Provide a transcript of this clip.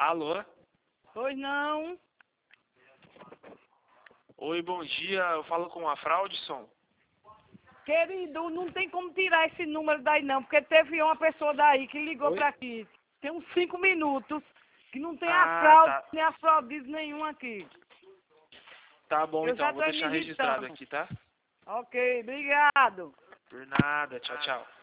Alô? Pois não. Oi, bom dia. Eu falo com a Fraudson. Querido, não tem como tirar esse número daí não, porque teve uma pessoa daí que ligou pra aqui. Tem uns 5 minutos que não tem a fraude, Tá. nem a fraudice nenhuma aqui. Tá bom, Eu então. já Vou tô deixar registrado digitando. aqui, tá? Ok, obrigado. Por nada. Tchau, tchau.